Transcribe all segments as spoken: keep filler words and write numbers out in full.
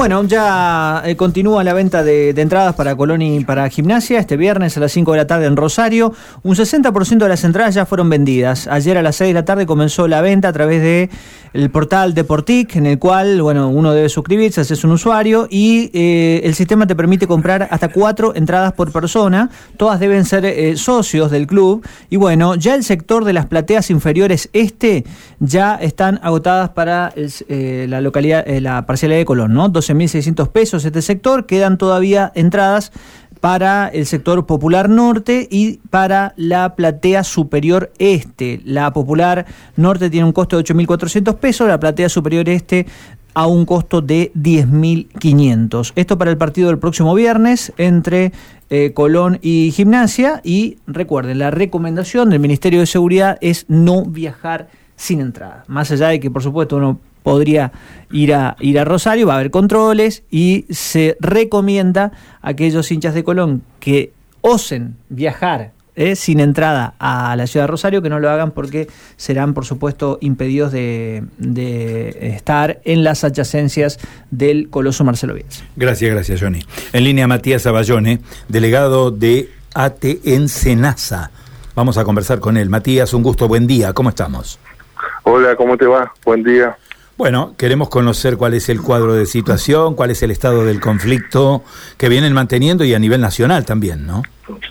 Bueno, ya eh, continúa la venta de, de entradas para Colón y para Gimnasia este viernes a las cinco de la tarde en Rosario. Un sesenta por ciento de las entradas ya fueron vendidas. Ayer a las seis de la tarde comenzó la venta a través de el portal Deportic, en el cual, bueno, uno debe suscribirse, hacerse un usuario y eh, el sistema te permite comprar hasta cuatro entradas por persona. Todas deben ser eh, socios del club. Y bueno, ya el sector de las plateas inferiores este ya están agotadas para el, eh, la localidad, eh, la parcialidad de Colón, ¿no? doce mil seiscientos pesos este sector. Quedan todavía entradas para el sector Popular Norte y para la platea superior este. La Popular Norte tiene un costo de ocho mil cuatrocientos pesos, la platea superior este a un costo de diez mil quinientos. Esto para el partido del próximo viernes entre eh, Colón y Gimnasia. Y recuerden, la recomendación del Ministerio de Seguridad es no viajar sin entrada. Más allá de que, por supuesto, uno podría ir a ir a Rosario, va a haber controles y se recomienda a aquellos hinchas de Colón que osen viajar eh, sin entrada a la ciudad de Rosario, que no lo hagan porque serán, por supuesto, impedidos de, de estar en las adyacencias del Coloso Marcelo Bielsa. Gracias, gracias, Johnny. En línea Matías Aballone, delegado de A T E en Senasa. Vamos a conversar con él. Matías, un gusto, buen día, ¿cómo estamos? Hola, ¿cómo te va? Buen día. Bueno, queremos conocer cuál es el cuadro de situación, cuál es el estado del conflicto que vienen manteniendo y a nivel nacional también, ¿no?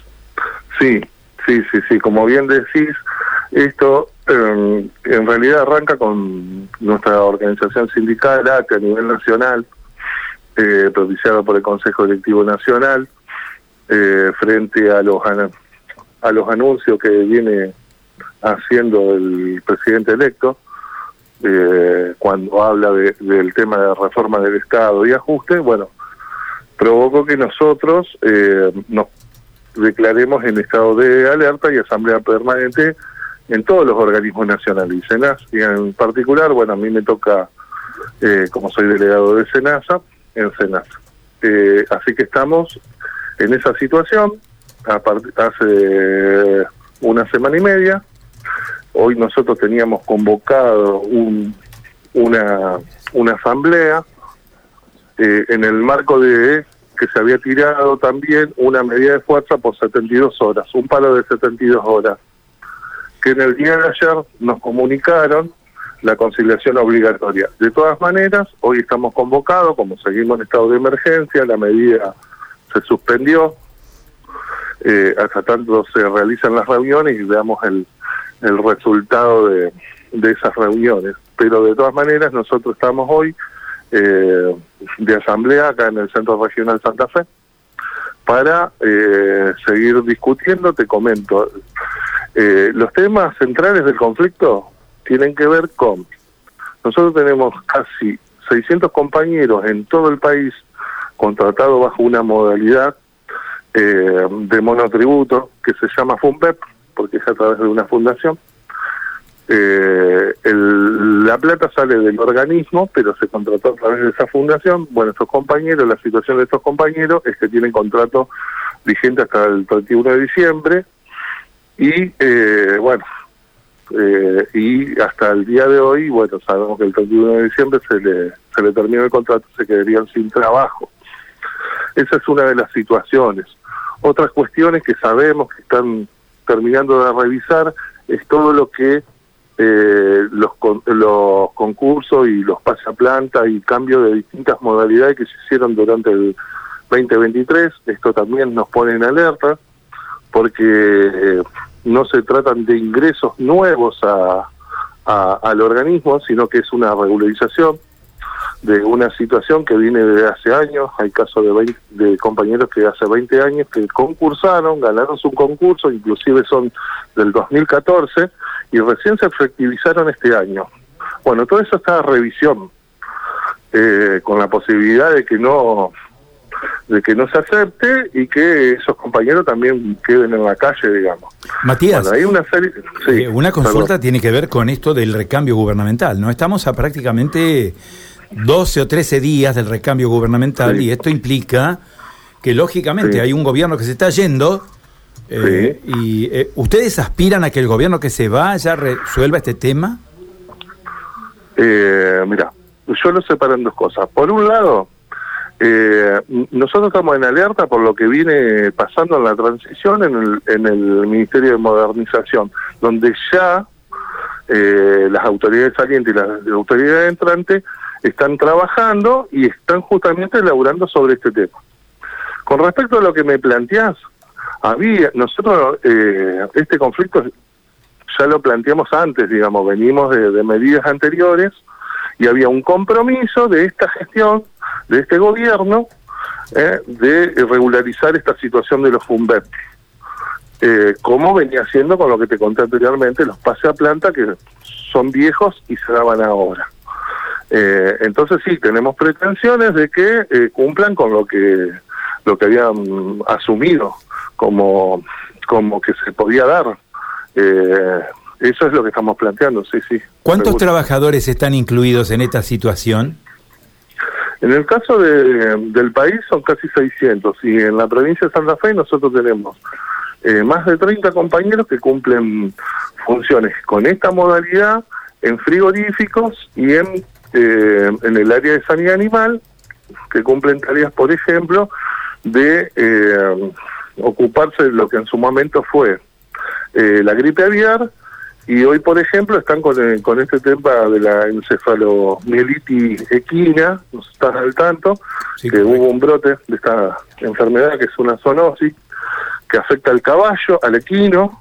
Sí, sí, sí, sí. Como bien decís, esto eh, en realidad arranca con nuestra organización sindical, A T E a nivel nacional, eh, propiciada por el Consejo Directivo Nacional, eh, frente a los, a los anuncios que viene haciendo el presidente electo. Eh, cuando habla de, del tema de reforma del Estado y ajuste, bueno, provocó que nosotros eh, nos declaremos en estado de alerta y asamblea permanente en todos los organismos nacionales y Senasa, y en particular, bueno, a mí me toca, eh, como soy delegado de Senasa, en Senasa. Eh, así que estamos en esa situación hace una semana y media. Hoy nosotros teníamos convocado un, una, una asamblea eh, en el marco de que se había tirado también una medida de fuerza por setenta y dos horas, un paro de setenta y dos horas, que en el día de ayer nos comunicaron la conciliación obligatoria. De todas maneras, hoy estamos convocados, como seguimos en estado de emergencia, la medida se suspendió, eh, hasta tanto se realizan las reuniones y veamos el el resultado de, de esas reuniones. Pero de todas maneras nosotros estamos hoy eh, de asamblea acá en el Centro Regional Santa Fe para eh, seguir discutiendo. Te comento, eh, los temas centrales del conflicto tienen que ver con, nosotros tenemos casi seiscientos compañeros en todo el país contratados bajo una modalidad eh, de monotributo que se llama FUNPEP, porque es a través de una fundación. Eh, el, la plata sale del organismo, pero se contrató a través de esa fundación. Bueno, estos compañeros, la situación de estos compañeros es que tienen contrato vigente hasta el treinta y uno de diciembre, y eh, bueno, eh, y hasta el día de hoy, bueno, sabemos que el treinta y uno de diciembre se le, se le termina el contrato, se quedarían sin trabajo. Esa es una de las situaciones. Otras cuestiones que sabemos que están terminando de revisar es todo lo que eh, los, con, los concursos y los pasaplanta y cambio de distintas modalidades que se hicieron durante el veinte veintitrés. Esto también nos pone en alerta porque eh, no se tratan de ingresos nuevos a, a, al organismo, sino que es una regularización de una situación que viene desde hace años. Hay casos de, veinte, de compañeros que hace veinte años que concursaron, ganaron su concurso, inclusive son del dos mil catorce, y recién se efectivizaron este año. Bueno, todo eso está a revisión, eh, con la posibilidad de que no de que no se acepte y que esos compañeros también queden en la calle, digamos. Matías, bueno, hay una serie, sí, eh, una consulta perdón. Tiene que ver con esto del recambio gubernamental, ¿no? Estamos a prácticamente doce o trece días del recambio gubernamental, sí. Y esto implica que lógicamente sí. Hay un gobierno que se está yendo eh, sí. y eh, ¿ustedes aspiran a que el gobierno que se va ya resuelva este tema? Eh, mira, yo lo separo en dos cosas. Por un lado, Eh, nosotros estamos en alerta por lo que viene pasando en la transición en el, en el Ministerio de Modernización, donde ya eh, las autoridades salientes y las, las autoridades entrantes están trabajando y están justamente elaborando sobre este tema. Con respecto a lo que me planteás, había nosotros eh, este conflicto ya lo planteamos antes, digamos, venimos de, de medidas anteriores y había un compromiso de esta gestión, de este gobierno, eh, de regularizar esta situación de los FUNVEP, eh, como venía haciendo con lo que te conté anteriormente, los pase a planta que son viejos y se daban ahora. Eh, entonces sí, tenemos pretensiones de que eh, cumplan con lo que lo que habían asumido como, como que se podía dar. Eh, eso es lo que estamos planteando, sí, sí. ¿Cuántos seguro. trabajadores están incluidos en esta situación? En el caso de, del país son casi seiscientos y en la provincia de Santa Fe nosotros tenemos eh, más de treinta compañeros que cumplen funciones con esta modalidad en frigoríficos y en, eh, en el área de sanidad animal, que cumplen tareas, por ejemplo, de eh, ocuparse de lo que en su momento fue eh, la gripe aviar, y hoy, por ejemplo, están con, eh, con este tema de la encefalomielitis equina, no están al tanto, sí, que correcto. Hubo un brote de esta enfermedad que es una zoonosis, que afecta al caballo, al equino,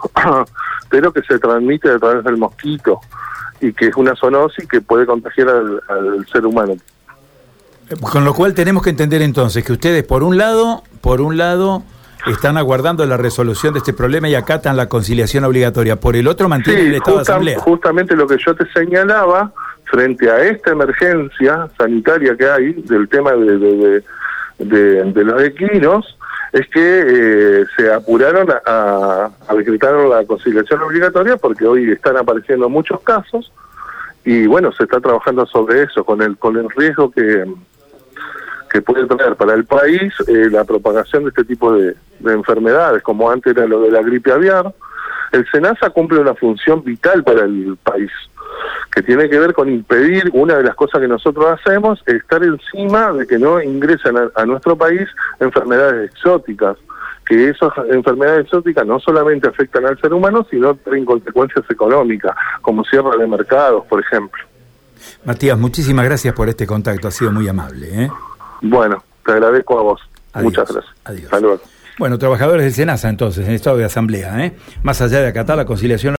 pero que se transmite a través del mosquito, y que es una zoonosis que puede contagiar al, al ser humano. Con lo cual tenemos que entender entonces que ustedes, por un lado, por un lado... están aguardando la resolución de este problema y acatan la conciliación obligatoria. Por el otro, mantienen sí, el estado justa, de asamblea. Justamente lo que yo te señalaba, frente a esta emergencia sanitaria que hay, del tema de, de, de, de, de los equinos, es que eh, se apuraron a, a, a decretar la conciliación obligatoria, porque hoy están apareciendo muchos casos, y bueno, se está trabajando sobre eso, con el, con el riesgo que... que puede traer para el país eh, la propagación de este tipo de, de enfermedades, como antes era lo de la gripe aviar. El SENASA cumple una función vital para el país, que tiene que ver con impedir, una de las cosas que nosotros hacemos, es estar encima de que no ingresen a, a nuestro país enfermedades exóticas, que esas enfermedades exóticas no solamente afectan al ser humano, sino tienen consecuencias económicas, como cierre de mercados, por ejemplo. Matías, muchísimas gracias por este contacto, ha sido muy amable, ¿eh? Bueno, te agradezco a vos. Adiós. Muchas gracias. Adiós. Saludos. Bueno, trabajadores del SENASA entonces, en estado de asamblea, ¿eh? Más allá de acatar la conciliación